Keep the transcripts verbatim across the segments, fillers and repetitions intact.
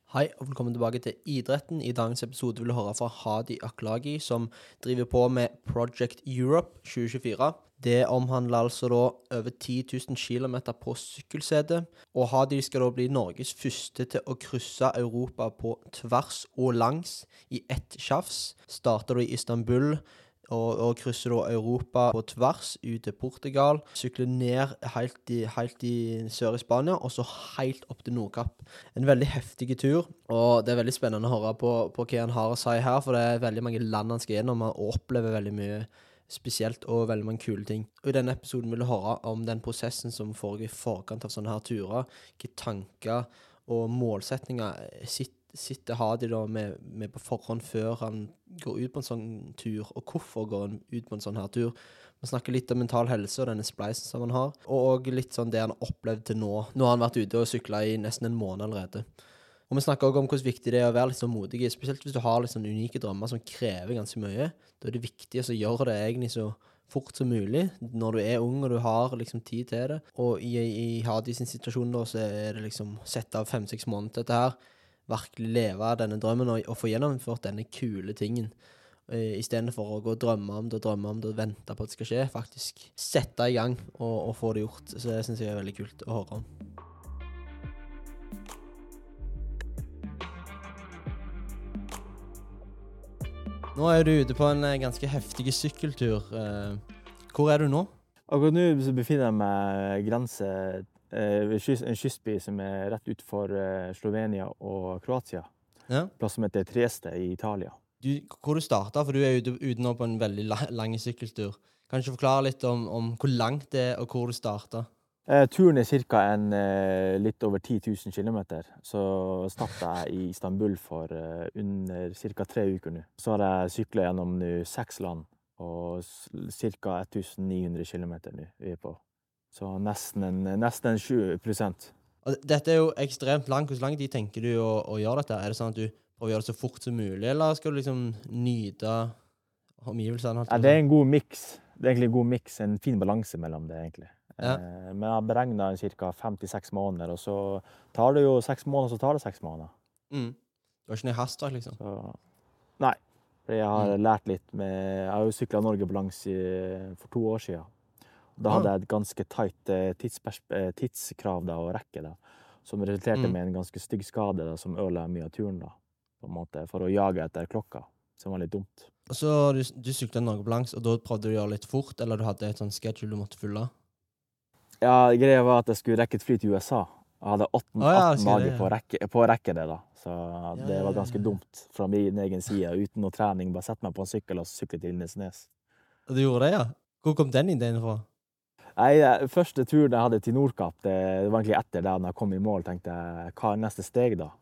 Hei og velkommen tilbake til idretten. I dagens episode vil du høre fra Hadi Aklagi, som driver på med Project Europe tjue tjuefire. Det omhandler altså da over ti tusen kilometer på sykkelsete, og Hadi skal da bli Norges første til å krysse Europa på tvers og langs i ett tjafs. Starter da i Istanbul, og, og krysser da Europa på tvers ut til Portugal, sykler ned helt i, helt i sør i Spania, og så helt opp til Nordkapp. En veldig heftig tur, og det er veldig spennende å høre på, på hva han har å si her, for det er veldig mange land han skal gjennom, og opplever veldig mye spesielt og veldig mange kule ting. Og i denne episoden vil du høre om den prosessen som foregår i forkant av sånne her turer, hvilke tanker og målsetninger sitt sitter Hadi da med, med på forhånd før han går ut på en sånn tur, og hvorfor går han ut på en sånn her tur. Man snakker litt om mental helse og denne spleisen som han har, og litt sånn det han har opplevd til nå. Nå har han vært ute og syklet i nesten en måned allerede. Og vi snakker også om hvordan viktig det er å være litt sånn modig, spesielt hvis du har litt sånn unike drømmer som krever ganske mye. Da er det viktig å gjøre det egentlig så fort som mulig, når du er ung og du har liksom tid til det. Og i, i Hadi sin situasjon da, så er det liksom sett av fem-seks måneder til dette her, virkelig leve av denne drømmen og, og få gjennomført denne kule tingen. Uh, I stedet for å gå og drømme om det, og drømme om det, og vente på at det skal skje, faktisk sette i gang og, og få det gjort. Så det synes jeg er veldig kult å høre om. Nå er du ute på en ganske heftig sykkeltur. Uh, hvor er du nå? Akkurat nå befinner jeg meg grense en kystby som er rett utenfor Slovenia og Kroatia. Ja. Plass som heter Trieste i Italia. Du, hvor du startet, for du er ute, ute nå på en veldig la, lang sykkeltur. Kan du ikke forklare litt om, om hvor langt det er og hvor du startet? Eh, turen er cirka en, eh, litt over ti tusen kilometer. Så startet jeg i Istanbul for eh, under cirka tre uker nå. Så har jeg syklet gjennom nå seks land og cirka tusen ni hundre kilometer nå vi er på. Så nesten en, nesten en tjue prosent. Og dette er jo ekstremt langt. Hvor lang tid tenker du å, å gjøre dette? Er det sånn at du prøver å gjøre det så fort som mulig, eller skal du liksom nyte omgivelsene? Ja, det er en god mix. Det er egentlig en god mix, en fin balanse mellom det egentlig. Ja. Eh, men jeg har beregnet cirka fem til seks måneder, og så tar det jo seks måneder, så tar det seks måneder. Mm. Du har ikke noe hastverk, liksom? Så, nei, for jeg har Mm. lært litt med, jeg har jo syklet Norge på langs i, for to år siden. Da hadde jeg et ganske tight tidskrav da, og rekke da, som resulterte Mm. med en ganske stygg skade da, som ødela mye av turen da, på en måte, for å jage etter klokka, som var litt dumt. Og så du, du syklet Norge på langs, og da prøvde du å gjøre litt fort, eller du hadde et sånn schedule du måtte fylle? Ja, greia var at jeg skulle rekke et fly til U S A. Jeg hadde atten, oh, ja, atten dager det, ja. på, å rekke, på å rekke det da, så ja, det var ganske dumt fra min egen side, uten noe trening, bare sette meg på en sykkel og sykle til Lindesnes. Og du gjorde det, ja? Hvor kom den ideen fra? Nei, første turen jeg hadde til Nordkapp, det, det var egentlig etter det, når jeg kom i mål, tenkte jeg, hva er neste steg da?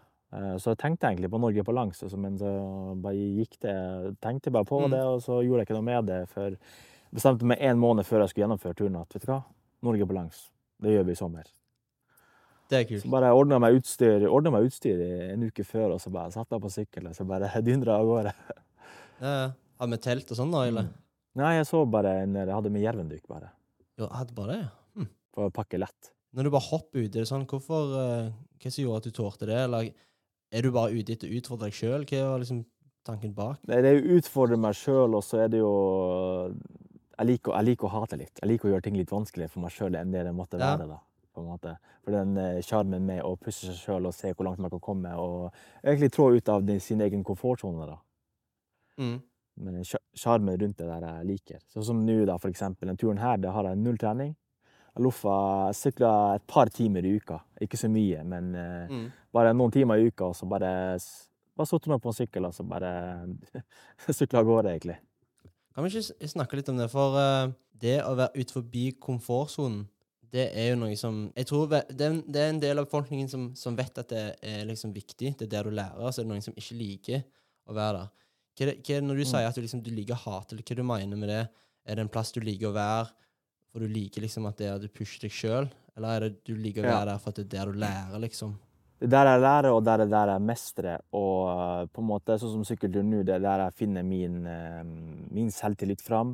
Så tenkte jeg egentlig på Norge på langs, men så bare gikk det, tenkte bare på mm. det, og så gjorde jeg ikke noe med det, for jeg bestemte meg en måned før jeg skulle gjennomføre turen, at vet du hva, Norge på langs, det gjør vi i sommer. Det er kult. Så bare ordnet meg utstyr, ordnet meg utstyr en uke før, og så bare satt jeg på sykkel, og så bare dundret av gårde. Ja, ja. Har med telt og sånn da, eller? Mm. Nei, jeg så bare, jeg hadde med jervendykk bare. Jo, hadde bare det, ja. Hm. For å pakke lett. Når du bare hopper ut, er det sånn, hvorfor, uh, hva som gjorde at du tårte det, eller er du bare ute etter å utfordre deg selv? Hva var liksom tanken bak? Det er jo utfordre meg selv, og så er det jo, jeg liker, jeg liker å hate litt. Jeg liker å gjøre ting litt vanskeligere for meg selv enn det det måtte ja. være da, på en måte. For den charmen med å pusse seg selv og se hvor langt man kan komme, og egentlig trå ut av sin egen komfortzone da. Mm. Men charmen rundt det der jeg liker. Så som nå da, for eksempel, den turen her, det har jeg null trening. Jeg luffa, jeg syklet et par timer i uka. Ikke så mye, men mm. bare noen timer i uka, og så bare, bare satt meg på en sykkel, og så bare syklet av gårde, egentlig. Kan vi ikke snakke litt om det? For uh, det å være ut forbi komfortzonen, det er jo noe som, jeg tror det er, det er en del av befolkningen som, som vet at det er liksom viktig, det er der du lærer, så er det noen som ikke liker å være der. Hva er det, hva er det når du mm. sier at du, liksom, du liker å hate, eller hva du mener med det? Er det en plass du liker å være, for du liker liksom at det er at du pusher deg selv? Eller er det du liker å være ja. Der for at det er der du lærer, liksom? Det er der jeg lærer, og der er der jeg mestrer, og uh, på en måte, sånn som sykkeltur nå, det er der jeg finner min, uh, min selvtillit fram,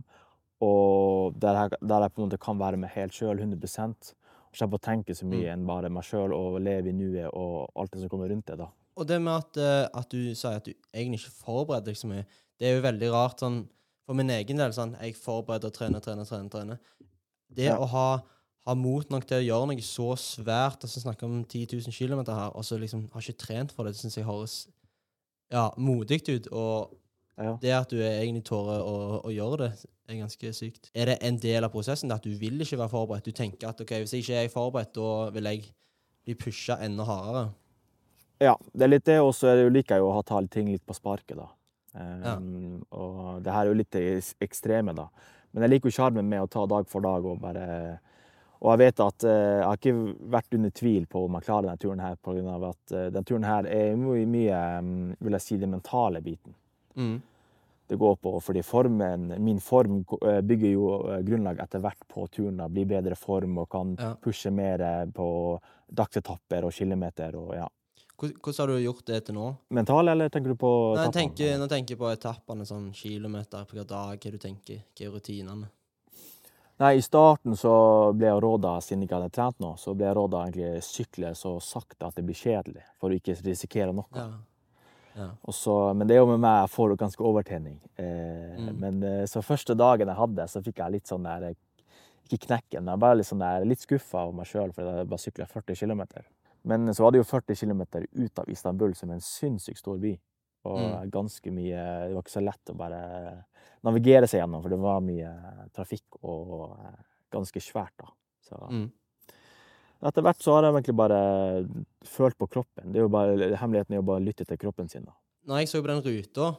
og der jeg, der jeg på en måte kan være meg helt selv, hundre prosent, og slipper å tenke så mye mm. enn bare meg selv, og leve i nuet, og alt det som kommer rundt det da. Og det med at, eh, at du sier at du egentlig ikke forbereder deg så mye, det er jo veldig rart sånn, for min egen del, sånn, jeg forbereder, trener, trener, trener, trener. Det Ja. å ha, ha mot nok til å gjøre noe så svært, altså snakke om ti tusen kilometer her, og så liksom har ikke trent for det, det synes jeg høres, ja, modigt ut, og Ja. det at du egentlig tårer å, å gjøre det, er ganske sykt. Er det en del av prosessen, at du vil ikke være forberedt? Du tenker at, ok, hvis jeg ikke er forberedt, da vil jeg bli pushet enda hardere. Ja, det er litt det, og så er det jo liker jeg jo å ha ta ting litt på sparket, da. Ja. Um, og det her er jo litt det ekstreme, da. Men jeg liker jo sjarmen med å ta dag for dag og bare. Og jeg vet at uh, jeg har ikke vært under tvil på om jeg klarer denne turen her, på grunn av at uh, denne turen her er mye, mye um, vil jeg si, den mentale biten. Mm. Det går på, fordi formen, min form uh, bygger jo uh, grunnlag etter hvert på turen, da. Blir bedre form og kan Ja. pushe mer på dagsetapper og kilometer og ja. Hvordan har du gjort det til nå? Mental, eller tenker du på Nei, jeg etappene? tenker, nå tenker jeg på etappene, sånn kilometer på hver dag, hva du tenker, hva er rutinene? Nei, i starten så ble jeg råda, siden jeg ikke hadde trent nå, så ble jeg råda egentlig sykle så sakte at det blir kjedelig, for å ikke risikere noe. Ja. Ja. Og så, men det er jo med meg, jeg får ganske overtenning. Eh, Mm. Men eh, så første dagen jeg hadde, så fikk jeg litt sånn der, ikke knekken, men jeg bare litt sånn der, litt skuffa av meg selv, for jeg bare syklet førti kilometer. Men så var det jo førti kilometer ut av Istanbul, som er en sinnssykt stor by. Og Mm. ganske mye, det var ikke så lett å bare navigere seg gjennom, for det var mye trafikk og eh, ganske svært da. Så Mm. etter hvert så har jeg egentlig bare følt på kroppen. Det er jo bare, hemmeligheten er jo bare å lytte til kroppen sin da. Når jeg så på den ruta,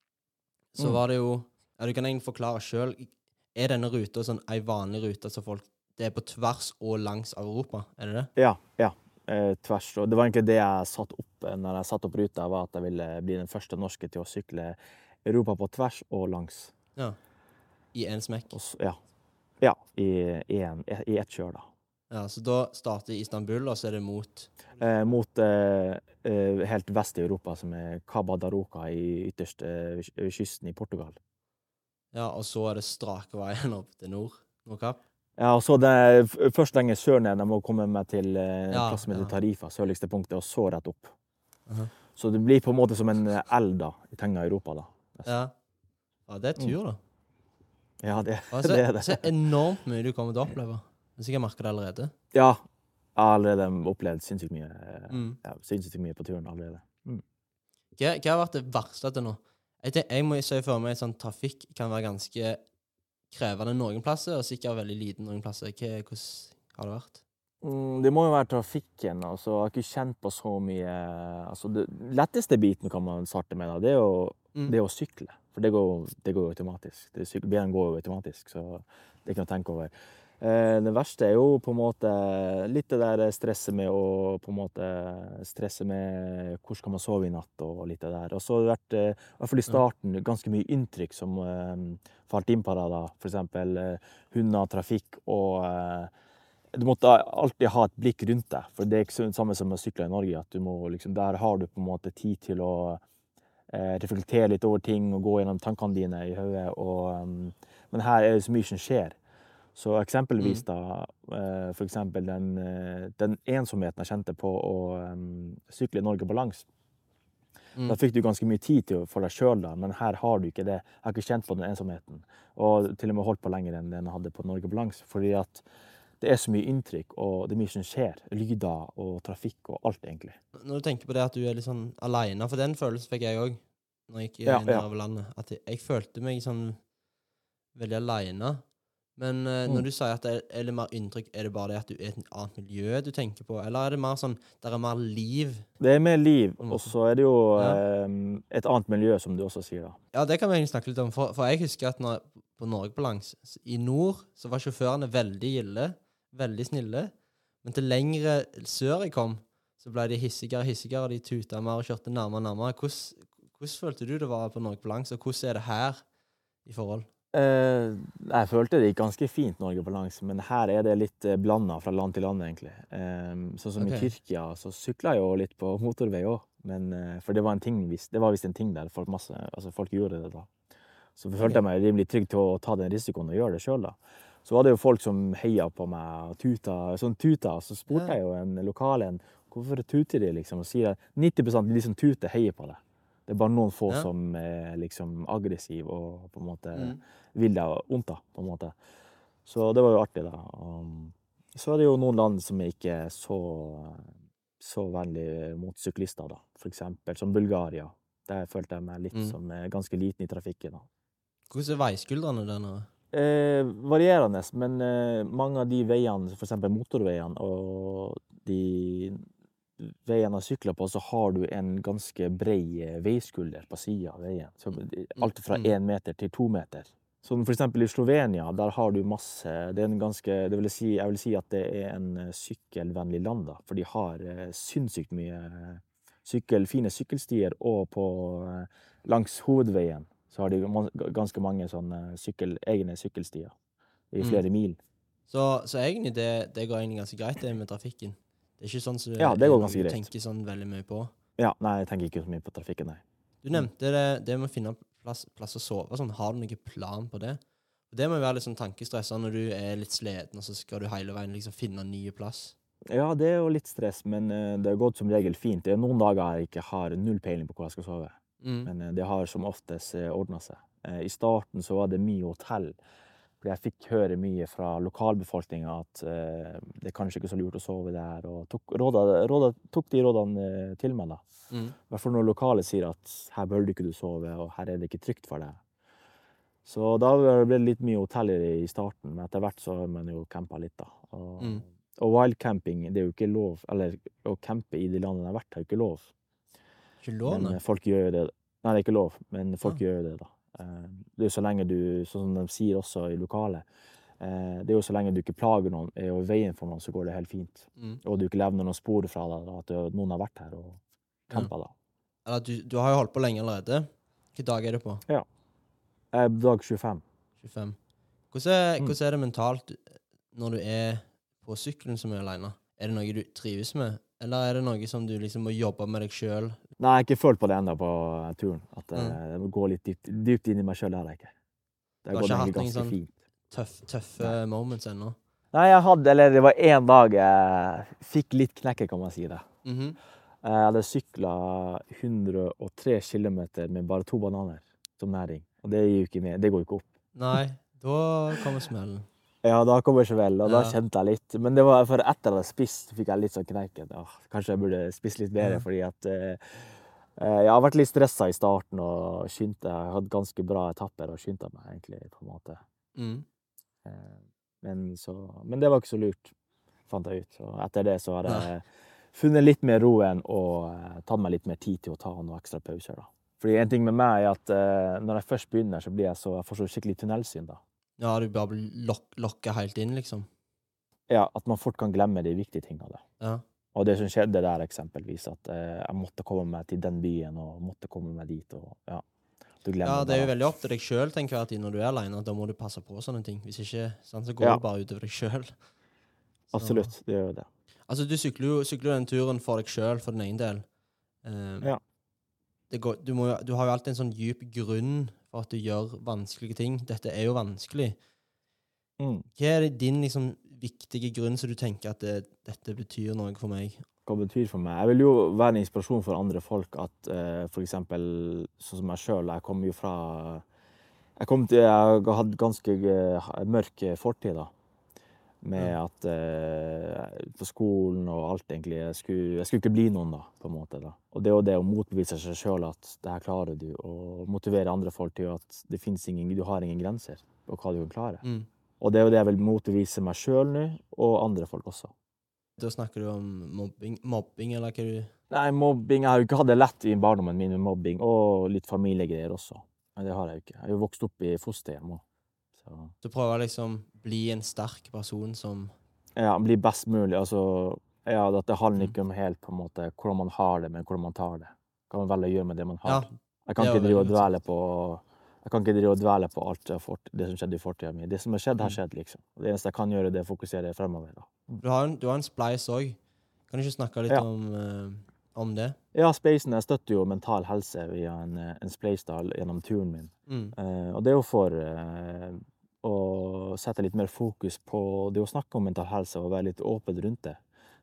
så Mm. var det jo, ja, du kan egentlig forklare selv, er denne ruta sånn en vanlig rute, så folk, det er på tvers og langs Europa, er det det? Ja, ja. Eh, tvers. Og det var egentlig det jeg satt opp eh, når jeg satt opp ruta, var at jeg ville bli den første norske til å sykle Europa på tvers og langs. Ja. I en smekk. Og så, ja. Ja, i, i, en, i ett kjør da. Ja, så da starter i Istanbul, og så er det mot... Eh, mot eh, eh, helt vest i Europa, som er Cabo da Roca i ytterste eh, kysten i Portugal. Ja, og så er det strake veien opp til nord, Nordkapp. Ja, og så det f- først lenger sør ned, jeg må komme meg til eh, en Ja, plass som heter ja. Tarifa, sørligste punktet, og så rett opp. Aha. Så det blir på en måte som en eh, elv da, i tegnet Europa da. Ja. Ja, det er tur da. Ja, det, Altså, det er det. så enormt mye du kommer til å oppleve. Jeg har sikkert merket det allerede. Ja, jeg har allerede opplevd sinnssykt mye, eh, Mm. ja, sinnssykt mye på turen allerede. Mm. Hva, hva har vært det verste til nå? Jeg, tenk, jeg må se for meg sånn trafikk kan være ganske krevende noen plasser, og sikkert veldig liten noen plasser. Hva, hvordan har det vært? Mm, det må jo være trafikken, altså, jeg har ikke kjent på så mye, altså det letteste biten kan man starte med da, det er jo, Mm. det er å sykle, for det går, det går jo automatisk, det syk- benen går jo automatisk, så det er ikke noe å tenke over. Eh, det verste er jo på en måte litt det der stresset med å på en måte stresse med hvor skal man sove i natt og litt det der. Og så har det vært, eh, i hvert fall i starten, ganske mye inntrykk som eh, falt inn på deg da. For eksempel eh, hunder, trafikk og eh, du måtte alltid ha et blikk rundt deg, for det er ikke det samme som å sykle i Norge, at du må liksom, der har du på en måte tid til å eh, reflektere litt over ting og gå gjennom tankene dine i hodet, og, um, men her er det så mye som skjer. Så eksempelvis da, eh, for eksempel den, eh, den ensomheten jeg kjente på å um, sykle i Norge på langs. Mm. Da fikk du ganske mye tid til for deg selv da, men her har du ikke det. Jeg har ikke kjent på den ensomheten, og til og med holdt på lenger enn den jeg hadde på Norge på langs, fordi at det er så mye inntrykk, og det er mye som skjer, lyder og trafikk og alt egentlig. Når du tenker på det at du er litt sånn alene, for den følelsen fikk jeg også, når jeg gikk Ja, inn ja. over landet, at jeg, jeg følte meg sånn veldig alene. Men eh, Mm. når du sier at det er, er litt mer inntrykk, er det bare det at du er i et annet miljø du tenker på, eller er det mer sånn, der er mer liv? Det er mer liv, På en og måte. så er det jo Ja. eh, et annet miljø, som du også sier da. Ja, det kan vi egentlig snakke litt om, for, for jeg husker at når, på Norge på langs, s- i nord, så var sjåførene veldig gilde, veldig snille, men til lengre sør jeg kom, så ble de hissigere og hissigere, og de tuta mer og kjørte nærmere og nærmere. Hvordan, hvordan følte du det var på Norge på langs, og hvordan er det her i forhold? Eh, jeg følte det gikk ganske fint Norge på langs, men her er det litt eh, blandet fra land til land egentlig. Eh, sånn som Ok. i Tyrkia, så syklet jeg jo litt på motorvei også, men, eh, for det var en ting, vis- det var visst en ting der, folk, masse, altså folk gjorde det da. Så følte jeg meg rimelig trygg til å ta den risikoen og gjøre det selv da. Så var det jo folk som heia på meg og tuta, sånn tuta, så spurte Ja. jeg jo en lokal en, hvorfor tuter de liksom og sier at nitti prosent de som tuter heier på det. Det er bare noen få Ja. som er liksom aggressiv og på en måte Mm. vil deg ondt da, på en måte. Så det var jo artig da. Um, så er det jo noen land som er ikke så, så vennlig mot syklister da. For eksempel som Bulgaria. Der følte jeg meg litt Mm. som eh, ganske liten i trafikken da. Hvordan er veiskuldrene der nede? Eh, varierende, men eh, mange av de veiene, for eksempel motorveiene og de veiene jeg sykler på, så har du en ganske bred eh, veiskulder på siden av veien. Så det- alt fra Mm. én meter til to meter. Som for eksempel i Slovenia, der har du masse, det er en ganske, det vil si, jeg vil si at det er en eh, sykkelvennlig land da, for de har eh, sinnssykt mye eh, sykkel, fine sykkelstier, og på eh, langs hovedveien så har de ma- ganske mange sånne sykkel, egne sykkelstier i Mm. flere mil. Så, så egentlig det, det går egentlig ganske greit det med trafikken. Det er ikke sånn som Ja, det er går noe ganske du greit. tenker sånn veldig mye på. Ja, nei, jeg tenker ikke så mye på trafikken, nei. Du nevnte det, det med å finne plass, plass å sove. Sånn, har du noen plan på det? Det må jo være litt sånn tankestress når du er litt sliten, og så skal du hele veien liksom finne en ny plass. Ja, det er jo litt stress, men eh, det har gått som regel fint. Det er noen dager jeg ikke har null peiling på hvor jeg skal sove, Mm. men eh, det har som oftest eh, ordnet seg. Eh, I starten så var det mye hotell, for jeg fikk høre mye fra lokalbefolkningen at eh, det er kanskje ikke så lurt å sove der, og tok, råda, råda, tok de rådene eh, til meg da. Mm. I hvert fall når lokale sier at her bør ikke du sove, og her er det ikke trygt for deg. Så da ble det litt mye hoteller i starten, men etter hvert så har man jo campet litt da. Og, Mm. og wildcamping, det er jo ikke lov, eller å campe i de landene jeg har vært, er jo ikke lov. Ikke lov, Men nei. eh, folk gjør jo det. Nei, det er ikke lov, men folk Ja. gjør jo det da. Eh, Det er jo så lenge du, sånn som de sier også i lokalet, eh, det er jo så lenge du ikke plager noen, er jo i veien for noen, så går det helt fint. Mm. Og du ikke levner noen spor fra deg, da, at du- noen har vært her og Ja. campet da. Eller du, du har jo holdt på lenge allerede. Hvilken dag er det på? Jeg er dag tjuefem. tjuefem. Hvordan er, Mm. hvordan er det mentalt når du er på sykkelen som er alene? Er det noe du trives med? Eller er det noe som du liksom må jobbe med deg selv? Nei, jeg har ikke følt på det enda på eh, turen, at eh, Mm. jeg må gå litt dypt, dypt inn i meg selv, det har jeg ikke. Det Du har har gått ikke egentlig hatt noen ganske sånn- fint. Tøff, tøffe moments ennå? Nei, jeg hadde, eller det var en dag jeg fikk litt knekke, kan man si det. Mhm. Jeg hadde syklet hundre og tre kilometer med bare to bananer som næring. Og det gir jo ikke med, det går jo ikke opp. Nei, da kommer smellen. Ja, da kommer ikke vel, og da Ja. kjente jeg litt. Men det var for etter jeg hadde spist, så fikk jeg litt sånn knekken. Åh, kanskje jeg burde spist litt bedre, Ja. fordi at eh, eh, jeg har vært litt stresset i starten, og skyndte, jeg hadde ganske bra etapper, og skyndte meg egentlig, på en måte. Mm. Eh, Men, så, men det var ikke så lurt, fant jeg ut. Og etter det så har jeg funnet litt mer roen og eh, tatt meg litt mer tid til å ta noen ekstra pauser. Da. Fordi en ting med meg er at eh, når jeg først begynner, så blir jeg så, jeg får så skikkelig tunnelsyn. Da. Ja, du bare blir lok lokket helt inn, liksom. Ja, at man fort kan glemme de viktige tingene. Da. Ja. Og det som skjedde der eksempelvis, at eh, jeg måtte komme meg til den byen og måtte komme meg dit. Og, ja, du glemmer Ja, det er jo bare. veldig opp til deg selv, tenker jeg, at når du er alene, da må du passe på sånne ting. Hvis ikke, sant, så går Ja. det bare utover deg selv. Absolutt, det gjør jo det. Altså, du sykler jo sykler jo den turen for deg selv, for din egen del. Eh, Ja. det går, du, må, jo- du har jo alltid en sånn djup grunn for at du gjør vanskelige ting. Dette er jo vanskelig. Mm. Hva er det din liksom, viktige grunn så du tenker at det, dette betyr noe for meg? Hva det betyr for meg? Jeg vil jo være en inspirasjon for andre folk at eh, for eksempel, sånn som meg selv, jeg kommer jo fra, jeg kom til, jeg har hatt ganske eh, mørk fortid da, med Ja. at eh, på skolen og alt egentlig, jeg skulle, jeg skulle ikke bli noen da, på en måte da. Og det er jo det å motbevise seg selv at det her klarer du, og motivere andre folk til at det finnes ingen, du har ingen grenser på hva du kan klare. Mm. Og det er jo det jeg vil motivise meg selv nå, og andre folk også. Da snakker du om mobbing, mobbing eller hva du... Nei, mobbing, jeg har jo ikke hatt det lett i barndommen min med mobbing, og litt familiegreier også. Men det har jeg jo ikke. Jeg har jo vokst opp i fosterhjem også. Så, Du prøver liksom bli en sterk person som... ja, bli best mulig. Altså, ja, at det handler ikke om helt på en måte hvordan man har det, men hvordan man tar det. Hva man velger å gjøre med det man Ja, har. Jeg kan det er ikke jo drive og veldig godt dvele på, jeg kan ikke drive og dvele på alt det, fort, det som skjedde i fortiden min. Det som har skjedd, har Mm. skjedd, liksom. Og det eneste jeg kan gjøre, det er å fokusere fremover. Da. Du har en, du har en splice også. Kan du ikke snakke litt Ja. om, eh, om det? Ja, Spacen, jeg støtter jo mental helse via en, en Spleisdal gjennom turen min. Mm. Eh, og det er jo for eh, å sette litt mer fokus på det å snakke om mental helse og være litt åpen rundt det.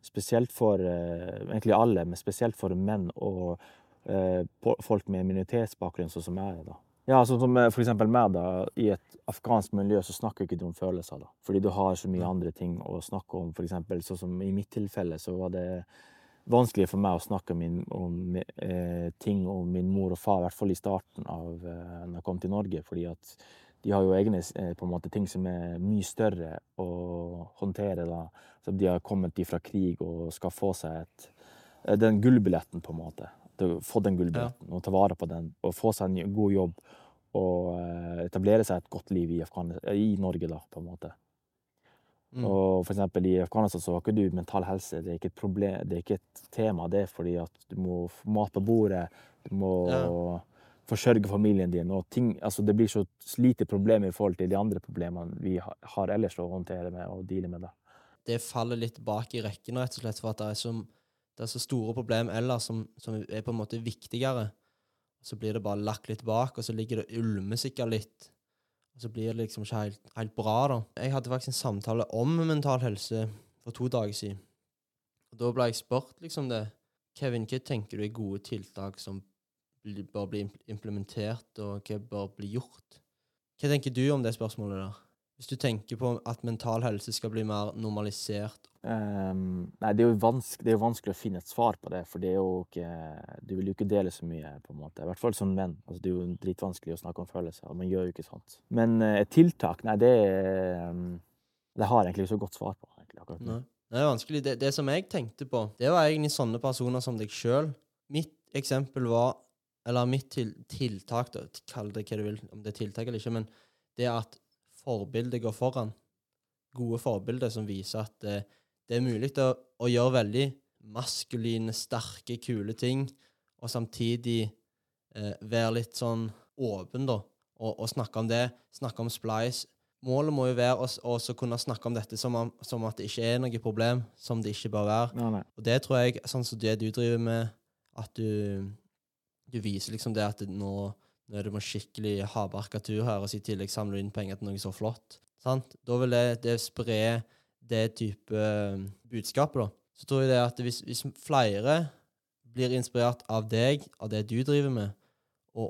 Spesielt for eh, egentlig alle, men spesielt for menn og eh, po- folk med minoritetsbakgrunn, sånn som jeg er, da. Ja, sånn som eh, for eksempel meg, da. I et afghansk miljø så snakker ikke du om følelser, da. Fordi du har så mye Ja. andre ting å snakke om. For eksempel, sånn som i mitt tilfelle, så var det vanskelig for meg å snakke min, om eh, ting om min mor og far, i hvert fall i starten av eh, når jeg kom til Norge, fordi at de har jo egne eh, på en måte ting som er mye større å håndtere, da. Så de har kommet ifra krig og skal få seg et, eh, den gullbilletten, på en måte. Til å få den gullbilletten og ta vare på den, og få seg en ny- god jobb og eh, etablere seg et godt liv i, Afghan i Norge, da, på en måte. Mm. Og for eksempel i Afghanistan så har ikke du mental helse, det er ikke et problem, det er ikke et tema, det er fordi at du må få mat på bordet, du må Ja. forsørge familien din, og ting, altså det blir så lite problemer i forhold til de andre problemene vi ha- har ellers å håndtere med og deale med, da. Det faller litt bak i rekken, rett og slett, for at det er så, det er så store problem ellers som, som er på en måte viktigere. Så blir det bare lagt litt bak, og så ligger det ulme sikkert litt. Og så blir det liksom ikke helt, helt bra, da. Jeg hadde faktisk en samtale om mental helse for to dager siden. Og da ble jeg spurt liksom det. Kevin, hva tenker du er gode tiltak som bli, bør bli imp- implementert, og hva bør bli gjort? Hva tenker du om det spørsmålet der? Hvis du tenker på at mental helse skal bli mer normalisert. Ehm, nei, det er jo vanskelig, det er jo vanskelig å finne et svar på det, for det er jo ikke, du vil jo ikke dele så mye, på en måte. I hvert fall som menn. Altså, det er jo dritvanskelig å snakke om følelser, og man gjør jo ikke sånt. Men eh, et tiltak, nei, det, er, um, det har jeg egentlig ikke så godt svar på, egentlig, akkurat nå. Nei. Det er vanskelig. Det, det som jeg tenkte på, det var egentlig sånne personer som deg selv. Mitt eksempel var, eller mitt til, tiltak, da, kall det hva du vil, om det er tiltak eller ikke, men det er at forbildet går foran. Gode forbilder som viser at eh, det er mulig å, å gjøre veldig maskuline, sterke, kule ting, og samtidig eh, være litt sånn åpen, da, og, og snakke om det, snakke om splice. Målet må jo være å s- å så kunne snakke om dette som, om, som at det ikke er noe problem, som det ikke bør være. Nei, nei. Og det tror jeg, sånn som det du driver med, at du, du viser liksom det at det nå, nå er det en skikkelig hardbarka tur her, og så i tillegg samler du inn penger til noe så flott. Sant? Da vil det, det spre det type eh, budskapet, da. Så tror jeg det at hvis, hvis flere blir inspirert av deg, av det du driver med, og,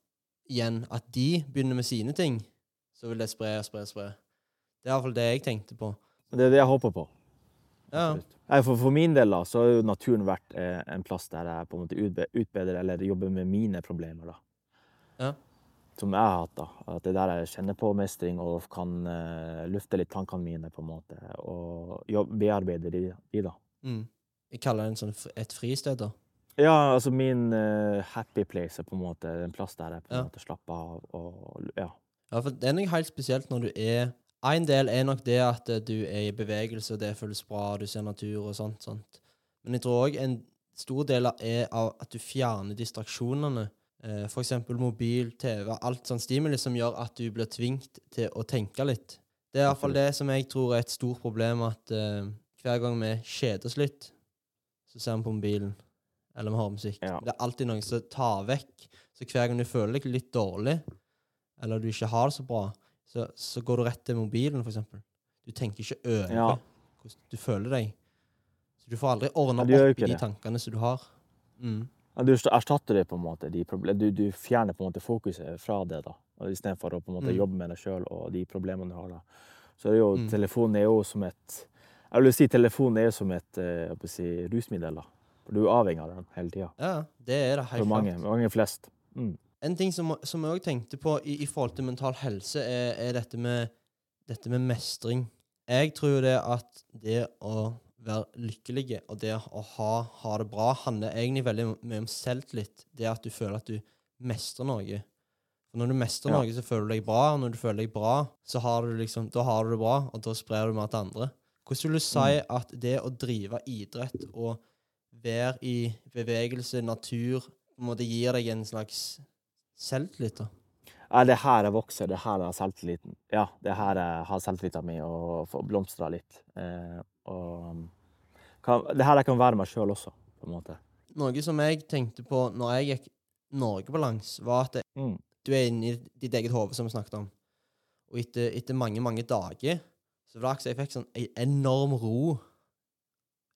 og igjen at de begynner med sine ting, så vil det spre, spre, spre. Det er i hvert fall det jeg tenkte på. Det er det jeg håper på. Ja. Absolutt. Nei, For, for min del da, så har jo naturen vært eh, en plass der jeg på en måte utbe utbedrer eller jobber med mine problemer, da. Ja. Som jeg har hatt, da. At det er der jeg kjenner på mestring og kan eh, lufte litt tankene mine, på en måte. Og jobb, bearbeide de, de, da. Mm. Jeg kaller det en sånn, fr- et fristed, da. Ja, altså min eh, happy place er på en måte en plass der jeg på en Ja. måte slapper av og ja. Ja, for det er noe helt spesielt når du er... En del er nok det at eh, du er i bevegelse, og det føles bra, du ser natur og sånt, sånt. Men jeg tror også en stor del av- er av at du fjerner distraksjonene. Eh, for eksempel mobil, T V, alt sånn stimuli som gjør at du blir tvingt til å tenke litt. Det er i hvert fall det som jeg tror er et stort problem, at eh, hver gang vi kjeder oss litt, så ser vi på mobilen, eller vi hører musikk. Ja. Det er alltid noe som tar vekk. Så hver gang du føler deg litt dårlig, eller du ikke har det så bra, så, så går du rett til mobilen, for eksempel. Du tenker ikke over Ja. hvordan du føler deg. Så du får aldri ordnet Ja, du gjør opp ikke i de det. tankene som du har. Mm. Ja, du erstatter det på en måte, de proble- du, du fjerner på en måte fokuset fra det, da. Og i stedet for å på en måte Mm. jobbe med deg selv og de problemene du har, da. Så er det jo, Mm. telefonen er jo som et, jeg vil jo si telefonen er jo som et, eh, jeg vil si, rusmiddel, da. For du er avhengig av den hele tiden. Ja, det er det helt For mange, klart. mange flest. Mm. En ting som, som jeg også tenkte på i, i forhold til mental helse, er, er dette, med, dette med mestring. Jeg tror jo det at det å være lykkelige og det å ha, ha det bra handler egentlig veldig mye om selvtillit. Det at du føler at du mestrer noe. For når du mestrer Ja. noe, så føler du deg bra. Og når du føler deg bra, så har du liksom, da har du det bra, og da sprer du mer til andre. Hvordan vil du si Mm. at det å drive idrett og være i bevegelse, natur, på en måte gir deg en slags selvtillit, da? Ja, det er her jeg vokser, det er her jeg har selvtilliten. Ja, det er her jeg har selvtilliten min og får blomstra litt. Eh, og kan, det er her jeg kan være meg selv også, på en måte. Noe som jeg tenkte på når jeg gikk Norge på langs, var at det, Mm. du er inne i ditt eget hode, som vi snakket om. Og etter, etter mange, mange dager, så var det akkurat jeg fikk sånn en enorm ro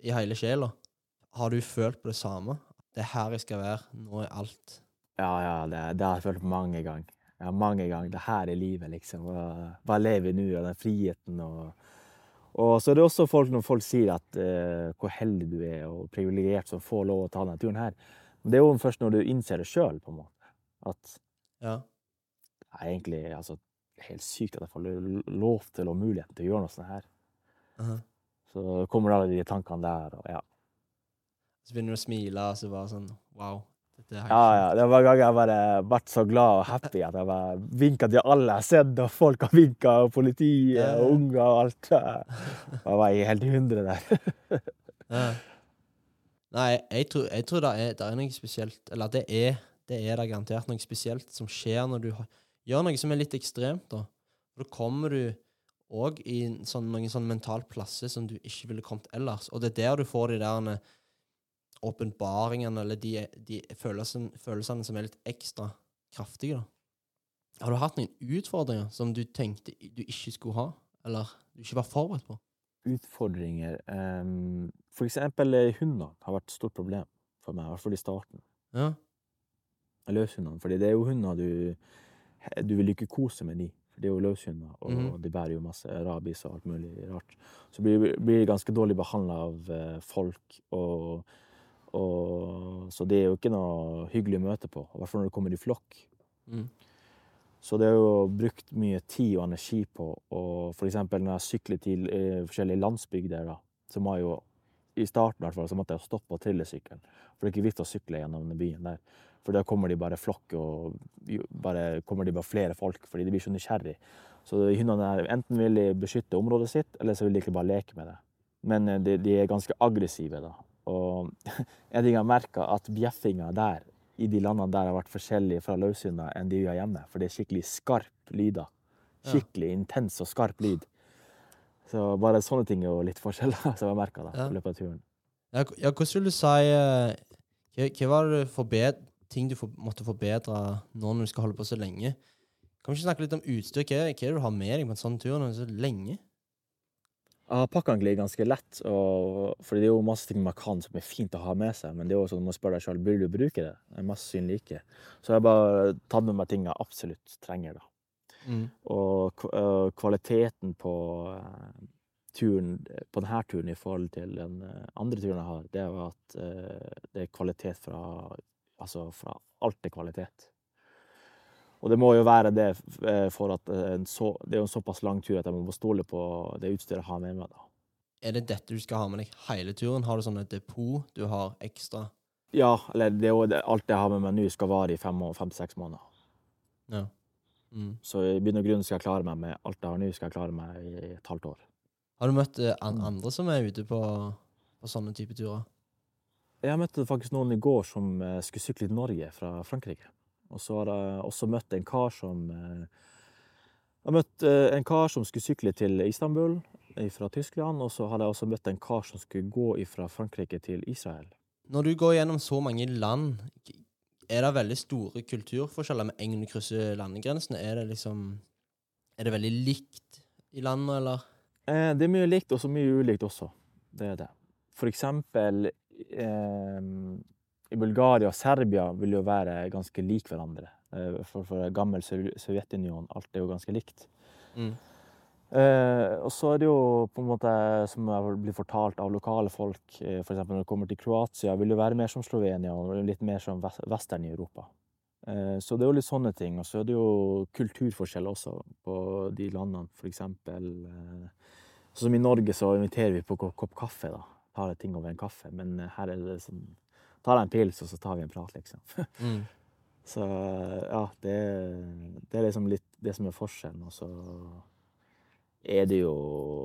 i hele sjela. Har du følt på det samme? Det er her jeg skal være, nå er alt. Ja, ja, det, det har jeg følt mange ganger. Ja, mange ganger. Det her er livet, liksom. Bare leve nå, og den friheten. Og, og så er det også folk, når folk sier at uh, hvor heldig du er, og privilegert som får lov å ta denne turen her. Men det er jo først når du innser det selv, på en måte. At Ja. det er egentlig altså, helt sykt at jeg får lov til og muligheten til å gjøre noe sånt her. Uh-huh. Så kommer alle de tankene der, og ja. Så begynner du å smile, og så bare sånn, wow. Dette er helt Ja, ja, sjukt. det var ganger jeg bare vært så glad og happy at jeg bare vinket til alle jeg har sett, og folk har vinket, og politiet, Ja, ja. og unger og alt. Jeg var i helt i hundre der. Ja. Nei, jeg tror, jeg tror det, er, det er noe spesielt, eller det er, det er det garantert noe spesielt som skjer når du har, gjør noe som er litt ekstremt da. For da kommer du også i en sånn, noen sånn mental plasse som du ikke ville kommet ellers. Og det er der du får de der åpenbaringene, eller de, de følelsene, følelsene som er litt ekstra kraftige da. Har du hatt noen utfordringer som du tenkte du ikke skulle ha, eller du ikke var forberedt på? Utfordringer. Um, for eksempel hunder har vært et stort problem for meg, i hvert fall i starten. Ja. Løshundene, fordi det er jo hunder du, du vil ikke kose med de. For det er jo løshunder, og Mhm. de bærer jo masse rabies og alt mulig rart. Så blir blir de ganske dårlig behandlet av uh, folk, og, og så det er jo ikke noe hyggelig å møte på, i hvert fall når det kommer i flokk. Mm. Så det er jo brukt mye tid og energi på, og for eksempel når jeg sykler til eh, forskjellige landsbygder da, så må jeg jo, i starten i hvert fall, så måtte jeg stoppe og trille sykkelen, for det er ikke vits å sykle gjennom den byen der. For da kommer de bare flokk, og jo, bare kommer de bare flere folk, fordi de blir så nysgjerrig. Så hundene er, enten vil de beskytte området sitt, eller så vil de ikke bare leke med det. Men eh, de, de er ganske aggressive da, og en ting jeg har merket at bjeffinga der, i de landene der har vært forskjellige fra løshunder enn de vi har hjemme, for det er skikkelig skarp lyder. Skikkelig ja. Intens og skarp lyd. Så bare sånne ting er jo litt forskjell, som jeg merket da, ja. I løpet av turen. Ja, ja, hvordan vil du si, hva, hva var det forbed, ting du for, måtte forbedre nå når du skal holde på så lenge? Kan vi ikke snakke litt om utstyr? Hva, hva er det du har med deg på en sånn tur når du er så lenge? Jeg har pakket egentlig ganske lett, og, for det er jo masse ting man kan som er fint å ha med seg, men det er jo sånn, man spør deg selv, burde du bruke det? Det er masse synlig ikke. Så jeg har bare tatt med meg ting jeg absolutt trenger da. Mm. Og uh, kvaliteten på uh, turen, på denne turen i forhold til den uh, andre turen jeg har, det er jo at uh, det er kvalitet fra, altså fra alt er kvalitet. Og det må jo være det for at en så, det er jo en såpass lang tur at jeg må stole på det utstyret jeg har med meg da. Er det dette du skal ha med deg hele turen? Har du sånn et depot du har ekstra? Ja, eller det er jo det, alt jeg har med meg nå skal vare i fem, fem til seks måneder. Ja. Mm. Så i bunn og grunn skal jeg klare meg med alt jeg har nå, skal jeg klare meg i et halvt år. Har du møtt uh, an andre som er ute på, på sånne type turer? Jeg møtte faktisk noen i går som uh, skulle sykle til Norge fra Frankrike. Og så har jeg også møtt en kar som Jeg har møtt en kar som skulle sykle til Istanbul fra Tyskland, og så hadde jeg også møtt en kar som skulle gå fra Frankrike til Israel. Når du går gjennom så mange land, er det veldig store kulturforskjeller med en gang du krysser landegrensene? Er det liksom Er det veldig likt i landet, eller? Eh, det er mye likt, og så mye ulikt også. Det er det. For eksempel eh, i Bulgaria og Serbia vil jo være ganske lik hverandre. For, for gammel Sovjetunion, alt er jo ganske likt. Mm. Eh, og så er det jo på en måte, som jeg blir fortalt av lokale folk, eh, for eksempel når det kommer til Kroatia, vil jo være mer som Slovenia og litt mer som Vestern i Europa. Eh, så det er jo litt sånne ting. Og så er det jo kulturforskjell også på de landene. For eksempel, eh, sånn som i Norge så inviterer vi på en kopp kaffe da. Tar ting over en kaffe, men her er det sånn, tar jeg en pils, og så tar vi en prat, liksom. Mm. Så ja, det, det er liksom litt det som er forskjellen. Og så er det jo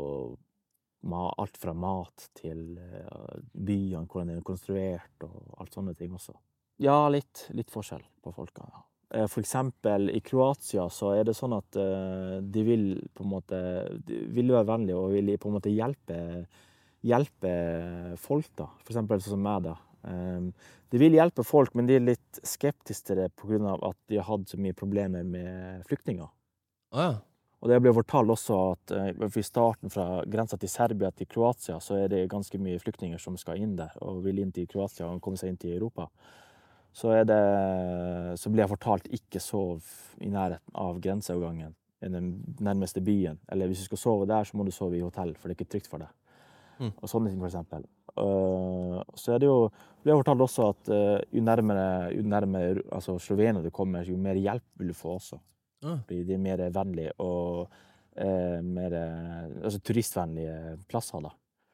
alt fra mat til byene, hvordan det er konstruert, og alt sånne ting også. Ja, litt, litt forskjell på folka, ja. For eksempel i Kroatia så er det sånn at de vil på en måte, de vil være vennlige og vil på en måte hjelpe, hjelpe folk da. For eksempel sånn som meg da. De vil hjelpe folk, men de er litt skeptiske til det på grunn av at de har hatt så mye problemer med flyktninger. Ah, ja. Og det ble fortalt også at uh, i starten fra grensa til Serbia til Kroatia, så er det ganske mye flyktninger som skal inn der, og vil inn til Kroatia og komme seg inn til Europa. Så, er det, så blir jeg fortalt ikke sov i nærheten av grenseovergangen i den nærmeste byen. Eller hvis du skal sove der, så må du sove i hotell, for det er ikke trygt for deg. Mm. Og sånne ting, for eksempel. Uh, så er det jo, blir jeg fortalt også at uh, jo nærmere, jo nærmere altså Slovenia du kommer, jo mer hjelp vil du få også. Mm. Fordi de er mer vennlige og uh, mer altså turistvennlige plasser da.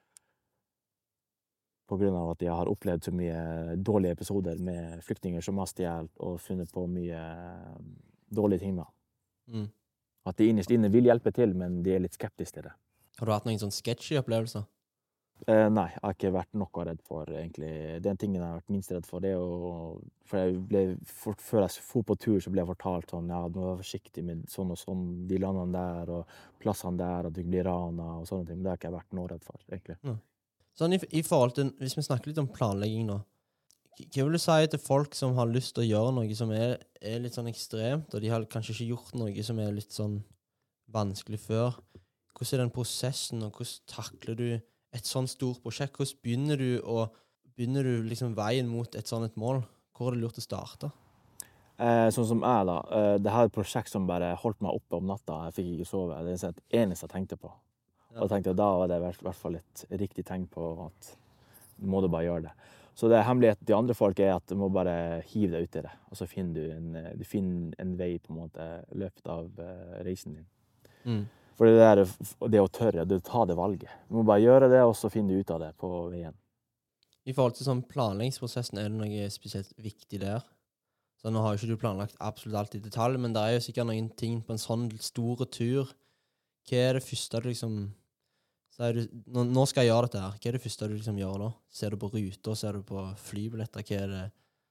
På grunn av at jeg har opplevd så mye dårlige episoder med flyktninger som har stjålet og funnet på mye dårlige ting da. Mm. At de innerst inne vil hjelpe til, men de er litt skeptiske til det. Har du hatt noen sånn sketchy opplevelser? Eh, nei, jeg har ikke vært noe redd for, egentlig. Den tingen jeg har vært minst redd for, det er å... For jeg ble, for, før jeg for på tur, så ble jeg fortalt sånn, ja, du må være forsiktig med sånn og sånn, de landene der, og plassene der, at du blir rana, og sånne ting. Men det har ikke jeg vært noe redd for, egentlig. Ja. Sånn i, i forhold til, hvis vi snakker litt om planlegging nå, hva vil du si til folk som har lyst til å gjøre noe som er, er litt sånn ekstremt, og de har kanskje ikke gjort noe som er litt sånn vanskelig før? Hvordan er den prosessen, og hvordan takler du et sånn stort prosjekt? Hvordan begynner du, og begynner du liksom veien mot et sånt et mål? Hvor er det lurt å starte? Eh, sånn som jeg da, eh, det her er et prosjekt som bare holdt meg oppe om natta. Jeg fikk ikke sove. Det er det eneste jeg tenkte på. Ja. Og jeg tenkte da var det i hvert fall et riktig tegn på at må du bare gjøre det. Så det hemmeligheten til andre folk er at du må bare hive deg ut i det. Og så finner du en, du finner en vei på en måte løpet av uh, reisen din. Mm. For det der, det å tørre, det å ta det valget. Du må bare gjøre det, og så finner du ut av det på veien. I forhold til sånn planleggingsprosessen, er det noe spesielt viktig der? Så nå har jo ikke du planlagt absolutt alt i detalj, men det er jo sikkert noen ting på en sånn store tur. Hva er det første du liksom... Du, nå, nå skal jeg gjøre dette her. Hva er det første du liksom gjør da? Ser du på ruter, ser du på flybilletter? Hva er det?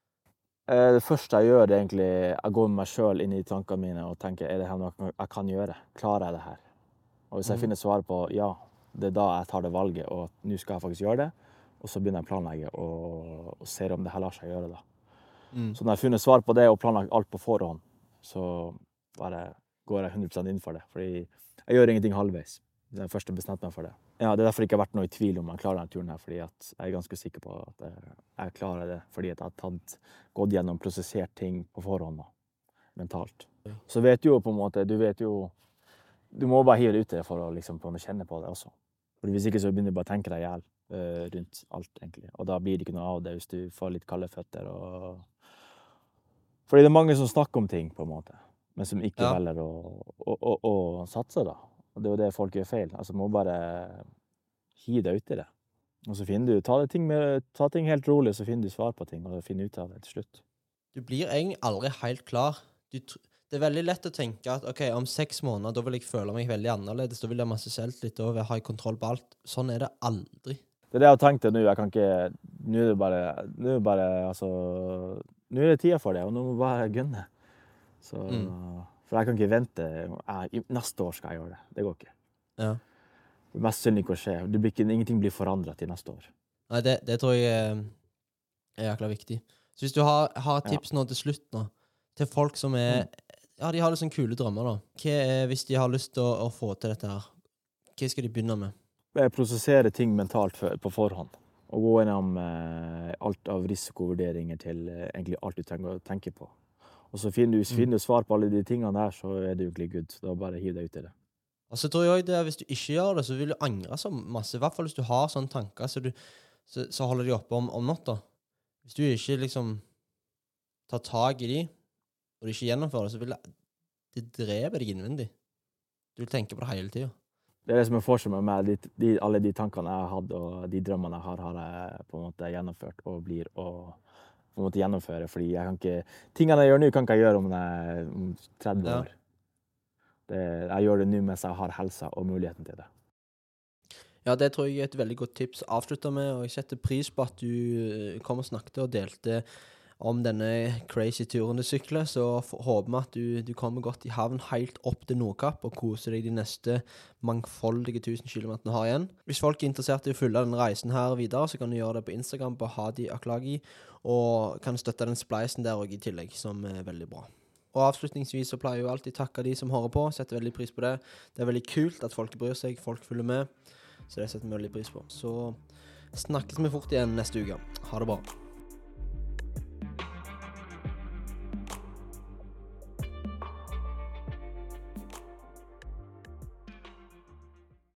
Eh, det første jeg gjør, er egentlig jeg går med meg selv inn i tankene mine og tenker, er det her noe jeg kan gjøre? Klarer jeg det her? Og hvis jeg mm. finner svar på ja, det er da jeg tar det valget, og nå skal jeg faktisk gjøre det, og så begynner jeg å planlegge og, og ser om det her lar seg gjøre da. Mm. Så når jeg finner svar på det og planlegger alt på forhånd, så bare går jeg hundre prosent inn for det, fordi jeg gjør ingenting halvveis. Det er først bestemt meg for det. Ja, det er derfor jeg ikke har vært noe i tvil om jeg klarer denne turen her, fordi at jeg er ganske sikker på at jeg klarer det, fordi at jeg har tatt, gått gjennom prosessert ting på forhånd da, mentalt. Så vet du jo på en måte, du vet jo, du må bare hive det ut det for å liksom på å kjenne på det også. For hvis ikke så begynner du bare å tenke deg ihjel uh, rundt alt egentlig, og da blir det ikke noe av det hvis du får litt kalde føtter. Og... Fordi det er mange som snakker om ting på en måte, men som ikke ja. velger å, å, å, å satse da. Og det er jo det folk gjør feil. Altså, må bare hive deg ut i det. Og så finner du, ta, det ting med, ta ting helt rolig, så finner du svar på ting, og så finner du ut av det til slutt. Du blir egentlig aldri helt klar. Du, det er veldig lett å tenke at, ok, om seks måneder, da vil jeg føle meg veldig annerledes, da vil jeg ha masse selvtillit, og ha kontroll på alt. Sånn er det aldri. Det er det jeg tenkte nå, jeg kan ikke, nå er det bare, nå er det bare, altså, nå er det tida for det, og nå må jeg bare gunne. Så... Mm. For jeg kan ikke vente, jeg, neste år skal jeg gjøre det, det går ikke. Ja. Det er mest synlig ikke å skje, det blir ikke, ingenting blir forandret til neste år. Nei, det, det tror jeg er, er jækla viktig. Så hvis du har, har tips nå til slutt nå, til folk som er, mm. ja, de har litt sånn kule drømmer da. Hva er, hvis de har lyst til å, å få til dette her, hva skal de begynne med? Jeg prosesserer ting mentalt for, på forhånd, og gå gjennom eh, alt av risikovurderinger til eh, egentlig alt du trenger å tenke på. Og så finner du, finner du svar på alle de tingene der, så er det jo ikke good. Da bare hiv deg ut i det. Og så tror jeg det, hvis du ikke gjør det, så vil du angre så masse. I hvert fall hvis du har sånne tanker, så, du, så, så holder de oppe om, om natta. Hvis du ikke liksom tar tag i de, og du ikke gjennomfører det, så vil det, det drepe deg innvendig. Du vil tenke på det hele tiden. Det er det som er forskjellen med meg. De, de, alle de tankene jeg har hatt, og de drømmene jeg har, har jeg på en måte gjennomført og blir og på en måte gjennomføre, fordi jeg kan ikke, tingene jeg gjør nå kan ikke jeg gjøre om, jeg, om tretti ja. år. Det, jeg gjør det nå mens jeg har helsa og muligheten til det. Ja, det tror jeg er et veldig godt tips å avslutte med, og jeg setter pris på at du kom og snakket og delte om denne crazy turen du sykler, så håper vi at du, du kommer godt i havn helt opp til Nordkapp og koser deg de neste mangfoldige tusen kilometerne har igjen. Hvis folk er interessert i å følge denne reisen her videre, så kan du gjøre det på Instagram på Hadi Aklagi, og kan støtte den spleisen der også i tillegg, som er veldig bra. Og avslutningsvis så pleier jeg jo alltid takke de som hører på, setter veldig pris på det. Det er veldig kult at folk bryr seg, folk følger med, så det setter vi veldig pris på. Så snakkes vi fort igjen neste uke. Ha det bra.